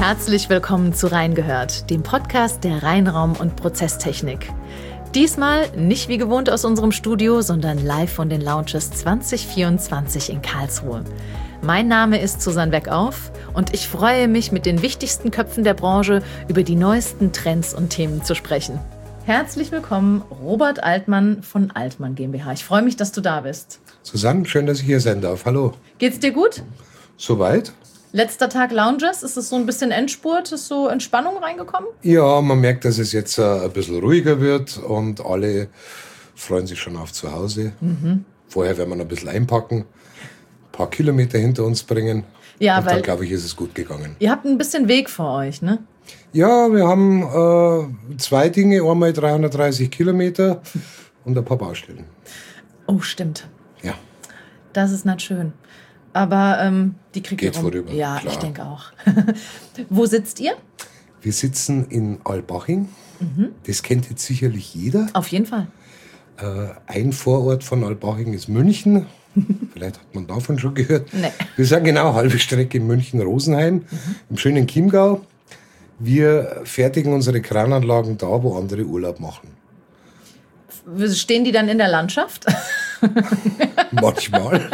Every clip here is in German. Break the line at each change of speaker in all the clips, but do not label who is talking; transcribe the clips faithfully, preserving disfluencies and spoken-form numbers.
Herzlich willkommen zu Reingehört, dem Podcast der Reinraum- und Prozesstechnik. Diesmal nicht wie gewohnt aus unserem Studio, sondern live von den Lounges zwanzig vierundzwanzig in Karlsruhe. Mein Name ist Susanne Weckauf und ich freue mich, mit den wichtigsten Köpfen der Branche über die neuesten Trends und Themen zu sprechen. Herzlich willkommen, Robert Altmann von Altmann GmbH. Ich freue mich, dass du da bist.
Susanne, schön, dass ich hier sein darf. Hallo.
Geht's dir gut?
Soweit.
Letzter Tag Lounges, ist es so ein bisschen Endspurt? Ist so Entspannung reingekommen?
Ja, man merkt, dass es jetzt äh, ein bisschen ruhiger wird und alle freuen sich schon auf zu Hause. Mhm. Vorher werden wir noch ein bisschen einpacken, ein paar Kilometer hinter uns bringen.
Ja,
und
weil
dann, glaube ich, ist es gut gegangen.
Ihr habt ein bisschen Weg vor euch, ne?
Ja, wir haben äh, zwei Dinge, einmal dreihundertdreißig Kilometer und ein paar Baustellen.
Oh, stimmt.
Ja.
Das ist nicht schön. Aber ähm, die kriegt ihr
Geht
rum.
vorüber,
Ja,
klar.
ich denke auch. Wo sitzt ihr?
Wir sitzen in Albaching. Mhm. Das kennt jetzt sicherlich jeder.
Auf jeden Fall.
Äh, ein Vorort von Albaching ist München. Vielleicht hat man davon schon gehört.
Nee.
Wir sind genau halbe Strecke in München-Rosenheim, mhm. im schönen Chiemgau. Wir fertigen unsere Krananlagen da, wo andere Urlaub machen.
Stehen die dann in der Landschaft?
Manchmal.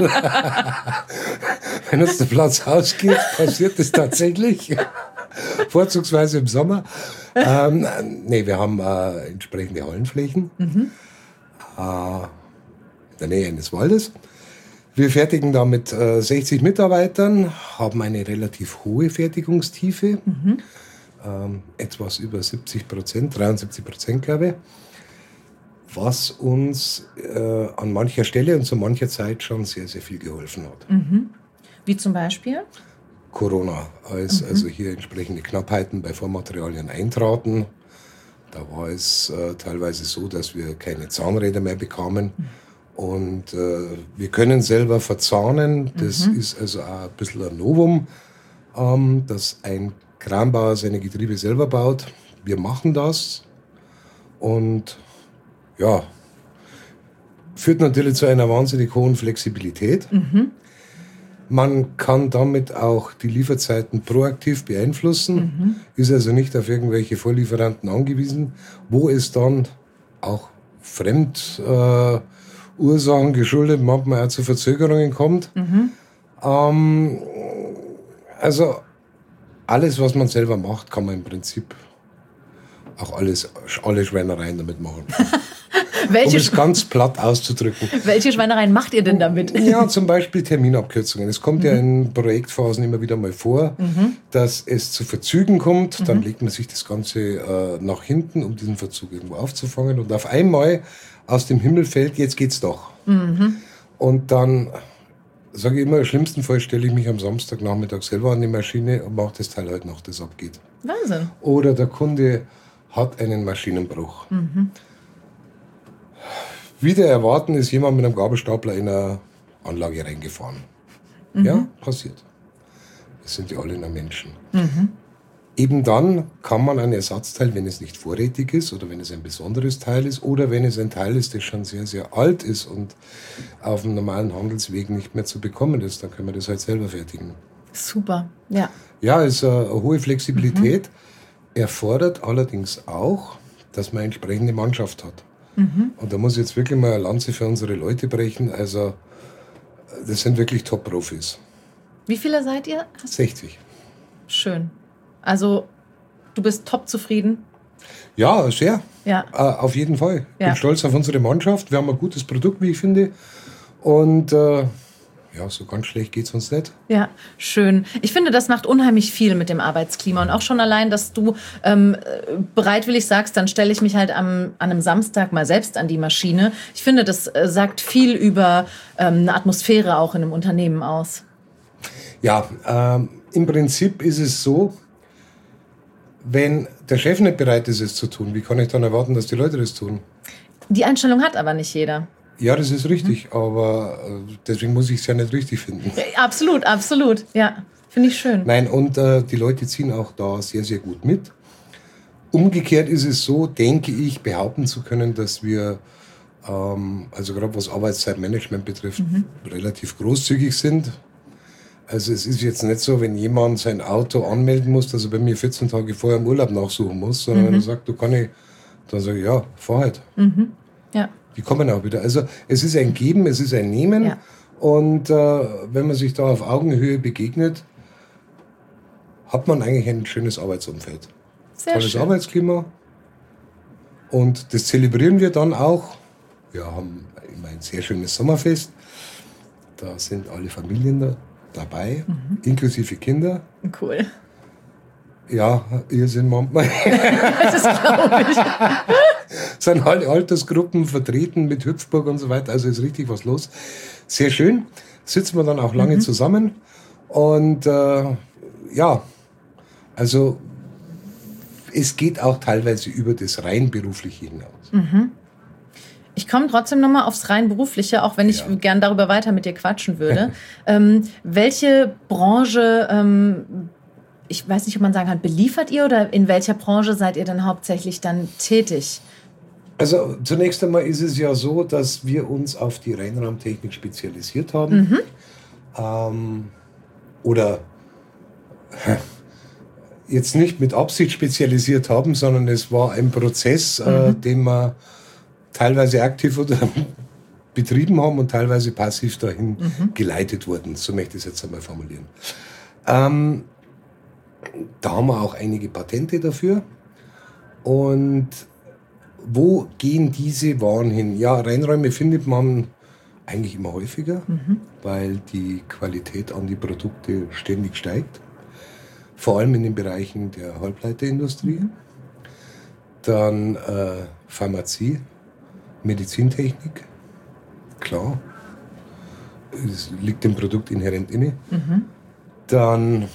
Wenn uns der Platz ausgeht, passiert das tatsächlich. Vorzugsweise im Sommer. Ähm, nee, wir haben äh, entsprechende Hallenflächen mhm. äh, in der Nähe eines Waldes. Wir fertigen da mit äh, sechzig Mitarbeitern, haben eine relativ hohe Fertigungstiefe, mhm. ähm, etwas über siebzig Prozent, dreiundsiebzig Prozent glaube ich. Was uns äh, an mancher Stelle und zu mancher Zeit schon sehr, sehr viel geholfen hat.
Mhm. Wie zum Beispiel?
Corona, als
mhm.
also hier entsprechende Knappheiten bei Vormaterialien eintraten. Da war es äh, teilweise so, dass wir keine Zahnräder mehr bekamen. Mhm. Und äh, wir können selber verzahnen. Das mhm. ist also auch ein bisschen ein Novum, ähm, dass ein Kranbauer seine Getriebe selber baut. Wir machen das und ja, führt natürlich zu einer wahnsinnig hohen Flexibilität. Mhm. Man kann damit auch die Lieferzeiten proaktiv beeinflussen, mhm. ist also nicht auf irgendwelche Vorlieferanten angewiesen, wo es dann auch Fremdursachen äh, geschuldet manchmal auch zu Verzögerungen kommt. Mhm. Ähm, also alles, was man selber macht, kann man im Prinzip auch alles, alle Schweinereien damit machen.
Welche
um es ganz platt auszudrücken.
Welche Schweinereien macht ihr denn damit?
Ja, zum Beispiel Terminabkürzungen. Es kommt mhm. ja in Projektphasen immer wieder mal vor, mhm. dass es zu Verzügen kommt. Mhm. Dann legt man sich das Ganze äh, nach hinten, um diesen Verzug irgendwo aufzufangen. Und auf einmal aus dem Himmel fällt, jetzt geht's doch. Mhm. Und dann, sage ich immer, im schlimmsten Fall stelle ich mich am Samstagnachmittag selber an die Maschine und mache das Teil halt noch, das abgeht.
Wahnsinn. Oder
der Kunde hat einen Maschinenbruch. Mhm. Wieder erwarten ist jemand mit einem Gabelstapler in eine Anlage reingefahren. Mhm. Ja, passiert. Wir sind ja alle nur Menschen. Mhm. Eben dann kann man ein Ersatzteil, wenn es nicht vorrätig ist oder wenn es ein besonderes Teil ist oder wenn es ein Teil ist, das schon sehr, sehr alt ist und auf dem normalen Handelsweg nicht mehr zu bekommen ist, dann können wir das halt selber fertigen.
Super, ja.
Ja, es ist eine hohe Flexibilität, mhm. erfordert allerdings auch, dass man eine entsprechende Mannschaft hat. Mhm. Und da muss ich jetzt wirklich mal eine Lanze für unsere Leute brechen. Also, das sind wirklich Top-Profis.
Wie viele seid ihr?
sechzig.
Schön. Also, du bist top zufrieden?
Ja, sehr.
Ja.
Äh, auf jeden Fall. Ich
ja.
bin stolz auf unsere Mannschaft. Wir haben ein gutes Produkt, wie ich finde. Und äh, ja, so ganz schlecht geht's uns nicht.
Ja, schön. Ich finde, das macht unheimlich viel mit dem Arbeitsklima. Und auch schon allein, dass du ähm, bereitwillig sagst, dann stelle ich mich halt am, an einem Samstag mal selbst an die Maschine. Ich finde, das äh, sagt viel über ähm, eine Atmosphäre auch in einem Unternehmen aus.
Ja, ähm, im Prinzip ist es so, wenn der Chef nicht bereit ist, es zu tun, wie kann ich dann erwarten, dass die Leute das tun?
Die Einstellung hat aber nicht jeder.
Ja, das ist richtig, mhm. aber deswegen muss ich es ja nicht richtig finden.
Ja, absolut, absolut, ja, finde ich schön.
Nein, und äh, die Leute ziehen auch da sehr, sehr gut mit. Umgekehrt ist es so, denke ich, behaupten zu können, dass wir, ähm, also gerade was Arbeitszeitmanagement betrifft, mhm. relativ großzügig sind. Also es ist jetzt nicht so, wenn jemand sein Auto anmelden muss, dass er bei mir vierzehn Tage vorher im Urlaub nachsuchen muss, sondern mhm. wenn er sagt, du kann ich, dann sage ich, ja, fahr halt.
Mhm. Ja.
Die kommen auch wieder. Also es ist ein Geben, es ist ein Nehmen. Ja. Und äh, wenn man sich da auf Augenhöhe begegnet, hat man eigentlich ein schönes Arbeitsumfeld.
Sehr
Tolles
schön.
Arbeitsklima. Und das zelebrieren wir dann auch. Wir haben immer ein sehr schönes Sommerfest. Da sind alle Familien da, dabei, mhm. inklusive Kinder.
Cool.
Ja, ihr sind manchmal.
Das glaube ich.
Sind alle Altersgruppen vertreten mit Hüpfburg und so weiter. Also ist richtig was los. Sehr schön. Sitzen wir dann auch lange mhm. zusammen. Und äh, ja, also es geht auch teilweise über das rein Berufliche hinaus.
Mhm. Ich komme trotzdem nochmal aufs rein Berufliche, auch wenn ich ja. gern darüber weiter mit dir quatschen würde. ähm, welche Branche, ähm, ich weiß nicht, ob man sagen kann, beliefert ihr oder in welcher Branche seid ihr dann hauptsächlich dann tätig?
Also zunächst einmal ist es ja so, dass wir uns auf die Reinraumtechnik spezialisiert haben. Mhm. Ähm, oder jetzt nicht mit Absicht spezialisiert haben, sondern es war ein Prozess, mhm. äh, den wir teilweise aktiv oder betrieben haben und teilweise passiv dahin mhm. geleitet wurden. So möchte ich es jetzt einmal formulieren. Ähm, da haben wir auch einige Patente dafür. Und wo gehen diese Waren hin? Ja, Reinräume findet man eigentlich immer häufiger, mhm. weil die Qualität an die Produkte ständig steigt. Vor allem in den Bereichen der Halbleiterindustrie. Mhm. Dann äh, Pharmazie, Medizintechnik, klar, es liegt dem Produkt inhärent inne. Mhm. Dann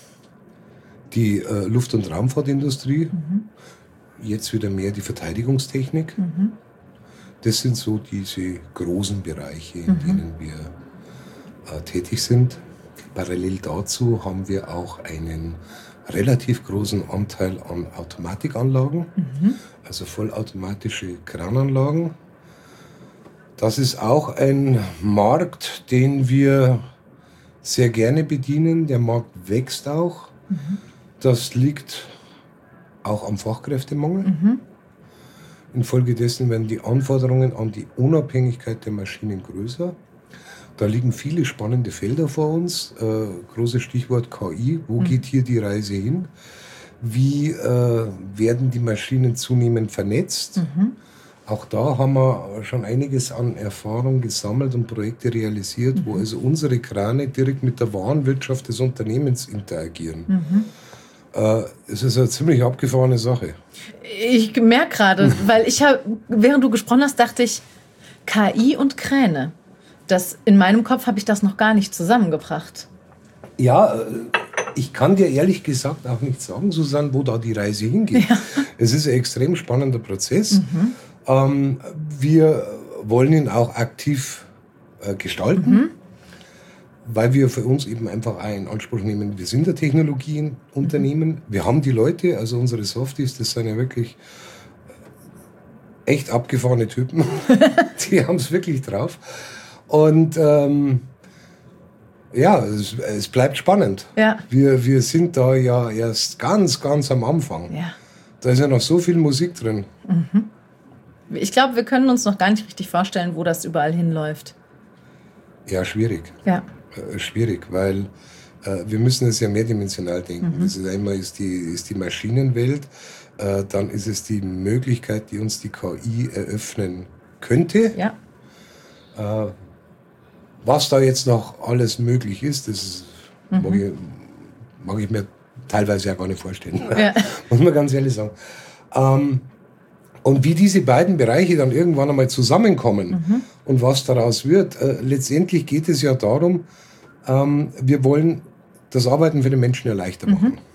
die äh, Luft- und Raumfahrtindustrie, mhm. jetzt wieder mehr die Verteidigungstechnik. Mhm. Das sind so diese großen Bereiche, in mhm. denen wir äh, tätig sind. Parallel dazu haben wir auch einen relativ großen Anteil an Automatikanlagen, mhm. also vollautomatische Krananlagen. Das ist auch ein Markt, den wir sehr gerne bedienen. Der Markt wächst auch. Mhm. Das liegt auch am Fachkräftemangel. Mhm. Infolgedessen werden die Anforderungen an die Unabhängigkeit der Maschinen größer. Da liegen viele spannende Felder vor uns. Äh, großes Stichwort K I. Wo mhm. geht hier die Reise hin? Wie äh, werden die Maschinen zunehmend vernetzt? Mhm. Auch da haben wir schon einiges an Erfahrung gesammelt und Projekte realisiert, mhm. wo also unsere Krane direkt mit der Warenwirtschaft des Unternehmens interagieren. Mhm. Äh, es ist eine ziemlich abgefahrene Sache.
Ich merke gerade, weil ich habe, während du gesprochen hast, dachte ich, K I und Kräne. Das, in meinem Kopf habe ich das noch gar nicht zusammengebracht.
Ja, ich kann dir ehrlich gesagt auch nicht sagen, Susanne, wo da die Reise hingeht. Ja. Es ist ein extrem spannender Prozess. Mhm. Ähm, wir wollen ihn auch aktiv äh, gestalten, mhm. weil wir für uns eben einfach auch in Anspruch nehmen, wir sind ein Technologieunternehmen. Mhm. Wir haben die Leute, also unsere Softies, das sind ja wirklich echt abgefahrene Typen. Die haben es wirklich drauf. Und ähm, ja, es, es bleibt spannend.
Ja.
Wir, wir sind da ja erst ganz, ganz am Anfang.
Ja.
Da ist ja noch so viel Musik drin.
Mhm. Ich glaube, wir können uns noch gar nicht richtig vorstellen, wo das überall hinläuft.
Ja, schwierig.
Ja.
Äh, schwierig, weil äh, wir müssen es ja mehrdimensional denken. Mhm. Das ist einmal ist die, ist die Maschinenwelt, äh, dann ist es die Möglichkeit, die uns die K I eröffnen könnte.
Ja.
Äh, Was da jetzt noch alles möglich ist, das ist, mhm. mag, ich, mag ich mir teilweise ja gar nicht vorstellen. Ja. Muss man ganz ehrlich sagen. Ähm, und wie diese beiden Bereiche dann irgendwann einmal zusammenkommen mhm. und was daraus wird, äh, letztendlich geht es ja darum, ähm, wir wollen das Arbeiten für den Menschen ja leichter machen. Mhm.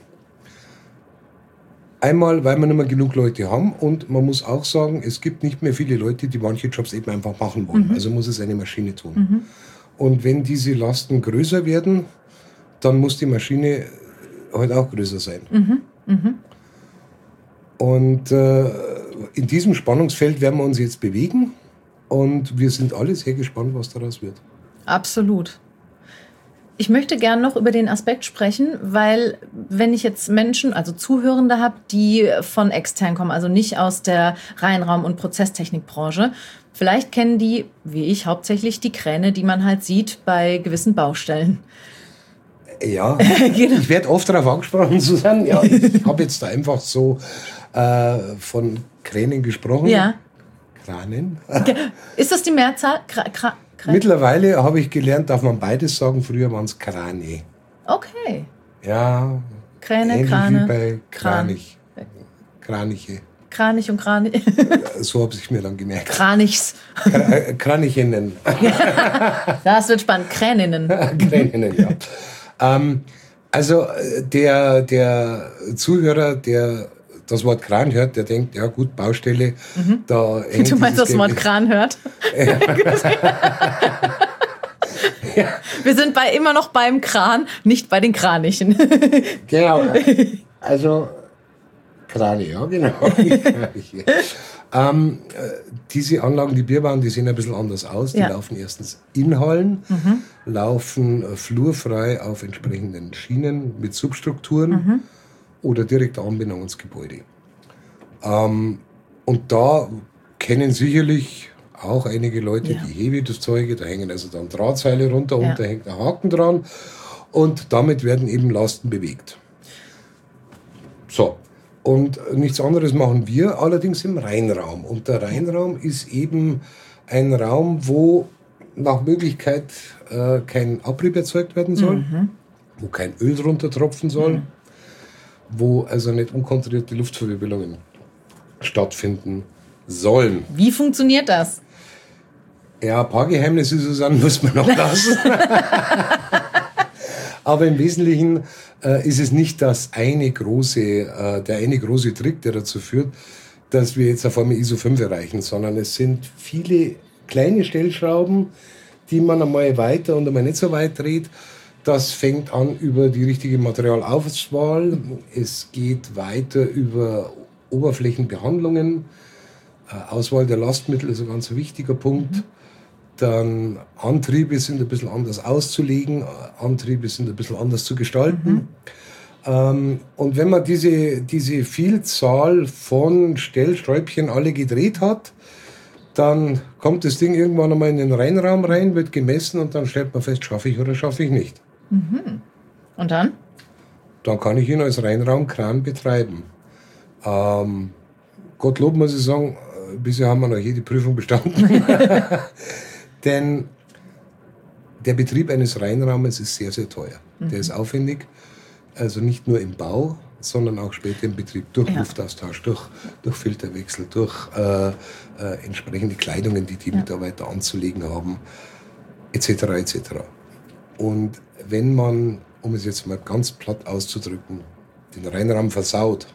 Einmal, weil wir nicht mehr genug Leute haben und man muss auch sagen, es gibt nicht mehr viele Leute, die manche Jobs eben einfach machen wollen. Mhm. Also muss es eine Maschine tun. Mhm. Und wenn diese Lasten größer werden, dann muss die Maschine halt auch größer sein. Mhm. Mhm. Und äh, in diesem Spannungsfeld werden wir uns jetzt bewegen und wir sind alle sehr gespannt, was daraus wird.
Absolut. Ich möchte gern noch über den Aspekt sprechen, weil wenn ich jetzt Menschen, also Zuhörende habe, die von extern kommen, also nicht aus der Reinraum- und Prozesstechnikbranche, vielleicht kennen die, wie ich, hauptsächlich die Kräne, die man halt sieht bei gewissen Baustellen.
Ja, genau. Ich werde oft darauf angesprochen, Susanne. Ja, ich habe jetzt da einfach so äh, von Kränen gesprochen.
Ja.
Kranen.
Ist das die Mehrzahl? Kra- Kra-
Mittlerweile habe ich gelernt, darf man beides sagen. Früher waren es Krane.
Okay.
Ja.
Kräne,
ähnlich
Krane.
Wie bei Kranich.
Kran.
Kraniche.
Kranich und Kranich.
So habe ich mir dann gemerkt.
Kranichs.
Kr- Kranichinnen.
Das wird spannend. Kräninnen.
Kräninnen, ja. ähm, also der, der Zuhörer, der das Wort Kran hört, der denkt, ja gut, Baustelle.
Mhm.
Da
du meinst, das Wort Kran hört?
Ja. Ja.
Wir sind bei, immer noch beim Kran, nicht bei den Kranichen.
Genau. Also Krane, ja genau. ähm, diese Anlagen, die wir bauen, die sehen ein bisschen anders aus. Die ja. laufen erstens in Hallen, mhm. laufen flurfrei auf entsprechenden Schienen mit Substrukturen. Mhm. Oder direkte Anbindung ans Gebäude. Ähm, und da kennen sicherlich auch einige Leute ja. die Hebetuszeuge, da hängen also dann Drahtseile runter ja. und da hängt ein Haken dran und damit werden eben Lasten bewegt. So, und nichts anderes machen wir allerdings im Reinraum. Und der Reinraum ist eben ein Raum, wo nach Möglichkeit äh, kein Abrieb erzeugt werden soll, mhm. wo kein Öl drunter tropfen soll, mhm. wo also nicht unkontrollierte Luftverwirbelungen stattfinden sollen.
Wie funktioniert das?
Ja, ein paar Geheimnisse, Susanne, muss man noch lassen. Aber im Wesentlichen äh, ist es nicht das eine große, äh, der eine große Trick, der dazu führt, dass wir jetzt auf einmal I S O fünf erreichen, sondern es sind viele kleine Stellschrauben, die man einmal weiter und einmal nicht so weit dreht. Das fängt an über die richtige Materialauswahl. Es geht weiter über Oberflächenbehandlungen. Auswahl der Lastmittel ist ein ganz wichtiger Punkt. Mhm. Dann Antriebe sind ein bisschen anders auszulegen. Antriebe sind ein bisschen anders zu gestalten. Mhm. Ähm, und wenn man diese, diese Vielzahl von Stellschräubchen alle gedreht hat, dann kommt das Ding irgendwann einmal in den Reinraum rein, wird gemessen und dann stellt man fest, schaffe ich oder schaffe ich nicht.
Mhm. Und dann?
Dann kann ich ihn als Reinraumkran betreiben. Ähm, Gottlob muss ich sagen, bisher haben wir noch jede Prüfung bestanden. Denn der Betrieb eines Reinraumes ist sehr, sehr teuer. Mhm. Der ist aufwendig, also nicht nur im Bau, sondern auch später im Betrieb, durch ja. Luftaustausch, durch, durch Filterwechsel, durch äh, äh, entsprechende Kleidungen, die die ja. Mitarbeiter anzulegen haben, et cetera et cetera. Und wenn man, um es jetzt mal ganz platt auszudrücken, den Reinraum versaut,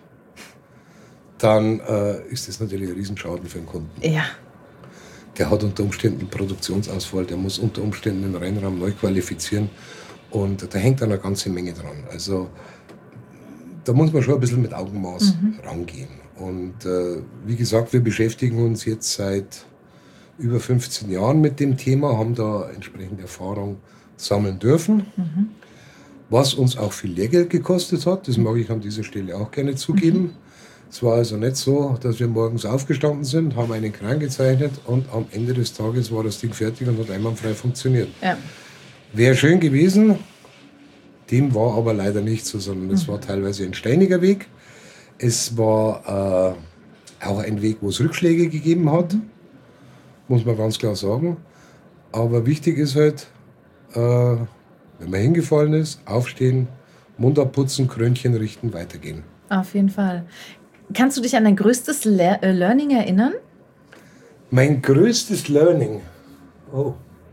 dann äh, ist das natürlich ein Riesenschaden für den Kunden.
Ja.
Der hat unter Umständen einen Produktionsausfall, der muss unter Umständen den Reinraum neu qualifizieren und da hängt dann eine ganze Menge dran. Also da muss man schon ein bisschen mit Augenmaß mhm. rangehen. Und äh, wie gesagt, wir beschäftigen uns jetzt seit über fünfzehn Jahren mit dem Thema, haben da entsprechende Erfahrung sammeln dürfen, mhm. was uns auch viel Lehrgeld gekostet hat. Das mag ich an dieser Stelle auch gerne zugeben. Mhm. Es war also nicht so, dass wir morgens aufgestanden sind, haben einen Kran gezeichnet und am Ende des Tages war das Ding fertig und hat einwandfrei funktioniert. Ja. Wäre schön gewesen, dem war aber leider nicht so, sondern es mhm. war teilweise ein steiniger Weg. Es war äh, auch ein Weg, wo es Rückschläge gegeben hat, mhm. muss man ganz klar sagen. Aber wichtig ist halt, äh, wenn man hingefallen ist, aufstehen, Mund abputzen, Krönchen richten, weitergehen.
Auf jeden Fall. Kannst du dich an dein größtes Le- äh, Learning erinnern?
Mein größtes Learning? Oh.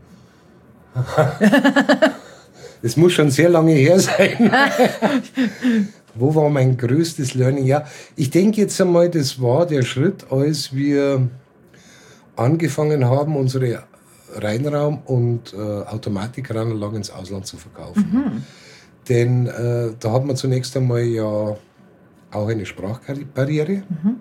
Es muss schon sehr lange her sein. Wo war mein größtes Learning? Ja, ich denke jetzt einmal, das war der Schritt, als wir angefangen haben, unsere Reinraum- und äh, Automatikanlagen ins Ausland zu verkaufen. Mhm. Denn äh, da hat man zunächst einmal ja auch eine Sprachbarriere. Mhm.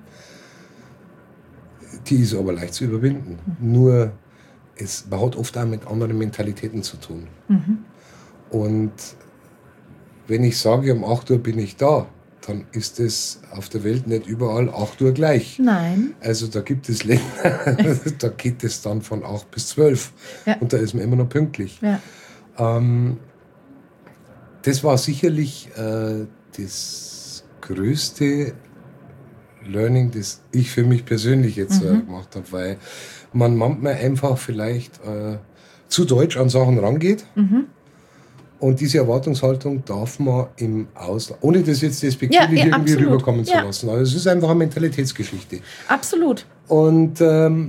Die ist aber leicht zu überwinden. Mhm. Nur, es, man hat oft auch mit anderen Mentalitäten zu tun. Mhm. Und wenn ich sage, um acht Uhr bin ich da, dann ist es auf der Welt nicht überall acht Uhr gleich.
Nein.
Also da gibt es Länder, da geht es dann von acht bis zwölf.
Ja.
Und da ist man immer noch pünktlich.
Ja.
Ähm, das war sicherlich äh, das größte Learning, das ich für mich persönlich jetzt mhm. äh, gemacht habe, weil man manchmal einfach vielleicht äh, zu deutsch an Sachen rangeht. Mhm. Und diese Erwartungshaltung darf man im Ausland, ohne das jetzt despektierlich ja, ja, irgendwie absolut. rüberkommen zu ja. lassen. Also es ist einfach eine Mentalitätsgeschichte.
Absolut.
Und ähm,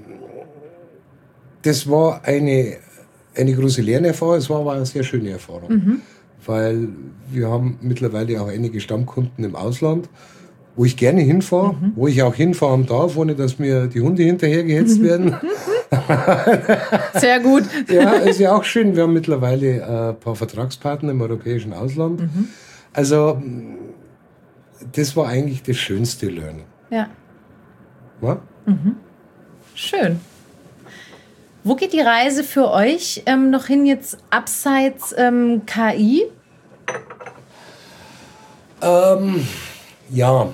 das war eine, eine große Lernerfahrung, es war aber eine sehr schöne Erfahrung. Mhm. Weil wir haben mittlerweile auch einige Stammkunden im Ausland, wo ich gerne hinfahre, mhm. wo ich auch hinfahren darf, ohne dass mir die Hunde hinterhergehetzt werden.
Sehr gut.
Ja, ist ja auch schön. Wir haben mittlerweile äh, ein paar Vertragspartner im europäischen Ausland. Mhm. Also das war eigentlich das schönste Learning.
Ja.
Ja?
Mhm. Schön. Wo geht die Reise für euch ähm, noch hin jetzt abseits ähm, K I?
Ähm, ja.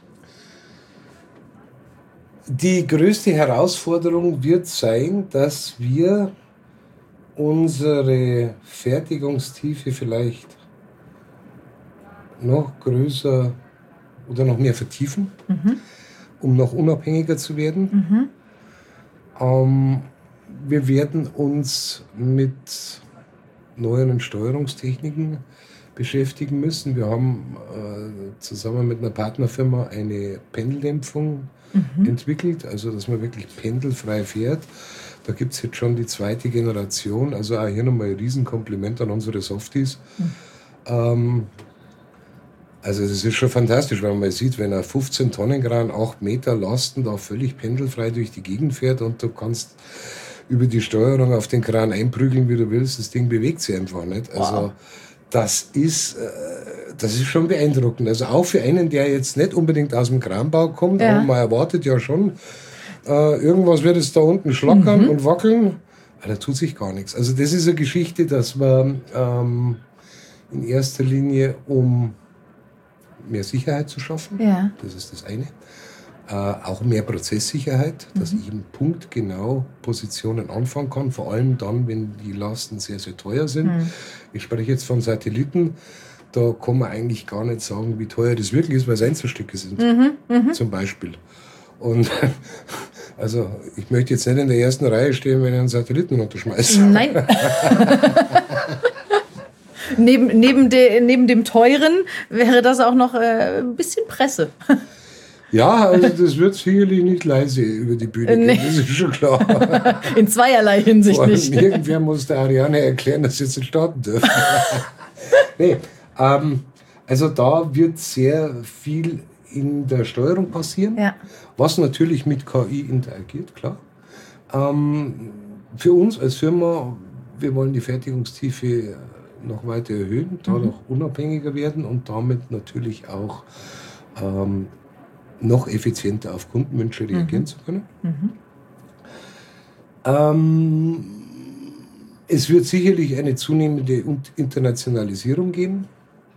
Die größte Herausforderung wird sein, dass wir unsere Fertigungstiefe vielleicht noch größer oder noch mehr vertiefen, mhm. um noch unabhängiger zu werden. Mhm. Ähm, wir werden uns mit neueren Steuerungstechniken beschäftigen müssen. Wir haben äh, zusammen mit einer Partnerfirma eine Pendeldämpfung mhm. entwickelt, also dass man wirklich pendelfrei fährt. Da gibt es jetzt schon die zweite Generation, also auch hier nochmal ein Riesenkompliment an unsere Softies. Mhm. Ähm, also das ist schon fantastisch, wenn man mal sieht, wenn ein fünfzehn Tonnen Kran acht Meter Lasten da völlig pendelfrei durch die Gegend fährt und du kannst über die Steuerung auf den Kran einprügeln, wie du willst, das Ding bewegt sich einfach nicht. Also wow. Das ist, das ist schon beeindruckend. Also auch für einen, der jetzt nicht unbedingt aus dem Kranbau kommt, ja. aber man erwartet ja schon, äh, irgendwas wird es da unten schlackern mhm. und wackeln. Aber da tut sich gar nichts. Also das ist eine Geschichte, dass wir ähm, in erster Linie, um mehr Sicherheit zu schaffen,
ja.
das ist das eine. Äh, auch mehr Prozesssicherheit, dass mhm. ich im Punkt genau Positionen anfangen kann, vor allem dann, wenn die Lasten sehr, sehr teuer sind. Mhm. Ich spreche jetzt von Satelliten, da kann man eigentlich gar nicht sagen, wie teuer das wirklich ist, weil es Einzelstücke sind,
mhm. Mhm.
zum Beispiel. Und also ich möchte jetzt nicht in der ersten Reihe stehen, wenn ich einen Satelliten runterschmeiße.
Nein. neben, neben, de, neben dem teuren wäre das auch noch äh, ein bisschen Presse.
Ja, also das wird sicherlich nicht leise über die Bühne gehen, nee. Das ist schon klar.
In zweierlei Hinsicht
Vor allem
nicht.
Irgendwer muss der Ariane erklären, dass sie jetzt nicht starten dürfen. Nee, ähm, also da wird sehr viel in der Steuerung passieren,
ja.
was natürlich mit K I interagiert, klar. Ähm, für uns als Firma, wir wollen die Fertigungstiefe noch weiter erhöhen, dadurch mhm. unabhängiger werden und damit natürlich auch ähm, noch effizienter auf Kundenwünsche reagieren mhm. zu können. Mhm. Ähm, es wird sicherlich eine zunehmende Internationalisierung geben.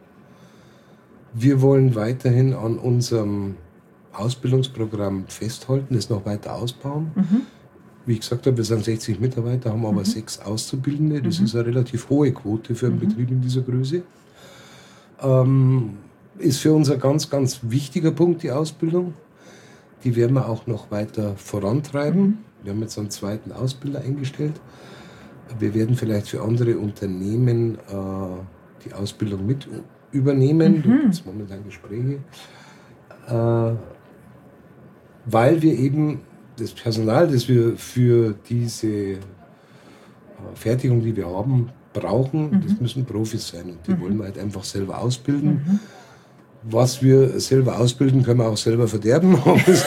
Wir wollen weiterhin an unserem Ausbildungsprogramm festhalten, es noch weiter ausbauen. Mhm. Wie ich gesagt habe, wir sind sechzig Mitarbeiter, haben aber mhm. sechs Auszubildende. Das mhm. ist eine relativ hohe Quote für einen mhm. Betrieb in dieser Größe. Ähm, ist für uns ein ganz, ganz wichtiger Punkt, die Ausbildung. Die werden wir auch noch weiter vorantreiben. Mhm. Wir haben jetzt einen zweiten Ausbilder eingestellt. Wir werden vielleicht für andere Unternehmen äh, die Ausbildung mit übernehmen. Mhm. Da gibt es momentan Gespräche. Äh, weil wir eben das Personal, das wir für diese äh, Fertigung, die wir haben, brauchen, mhm. das müssen Profis sein. Und die mhm. wollen wir halt einfach selber ausbilden. Mhm. Was wir selber ausbilden, können wir auch selber verderben.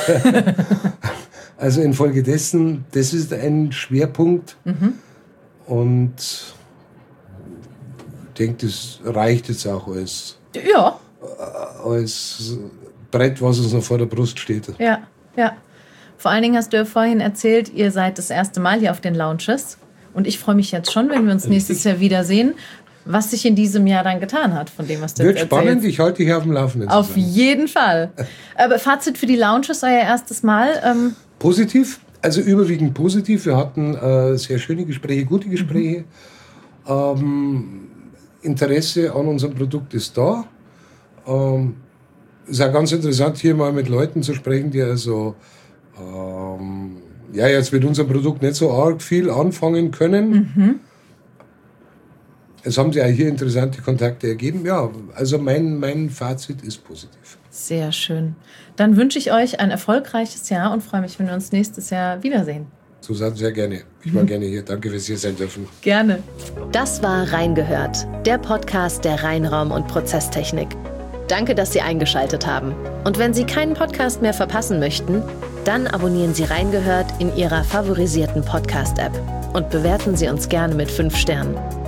Also infolgedessen, das ist ein Schwerpunkt. Mhm. Und ich denke, das reicht jetzt auch als,
ja.
als Brett, was uns noch vor der Brust steht.
Ja, ja. Vor allen Dingen hast du ja vorhin erzählt, ihr seid das erste Mal hier auf den Lounges. Und ich freue mich jetzt schon, wenn wir uns nächstes Jahr wiedersehen. was sich in diesem Jahr dann getan hat, von dem, was du
Wird
jetzt
spannend,
erzählst.
ich halte dich auf dem Laufenden.
Auf
zusammen.
jeden Fall. Aber Fazit für die Lounges, euer erstes Mal. Ähm
Positiv, also überwiegend positiv. Wir hatten äh, sehr schöne Gespräche, gute Gespräche. Mhm. Ähm, Interesse an unserem Produkt ist da. Ähm, ist auch ganz interessant, hier mal mit Leuten zu sprechen, die also ähm, ja, jetzt mit unserem Produkt nicht so arg viel anfangen können. Mhm. Es haben sich auch hier interessante Kontakte ergeben. Ja, also mein, mein Fazit ist positiv.
Sehr schön. Dann wünsche ich euch ein erfolgreiches Jahr und freue mich, wenn wir uns nächstes Jahr wiedersehen.
Susanne, sehr gerne. Ich war mhm. gerne hier. Danke fürs hier sein dürfen.
Gerne.
Das war Reingehört, der Podcast der Reinraum- und Prozesstechnik. Danke, dass Sie eingeschaltet haben. Und wenn Sie keinen Podcast mehr verpassen möchten, dann abonnieren Sie Reingehört in Ihrer favorisierten Podcast-App und bewerten Sie uns gerne mit fünf Sternen.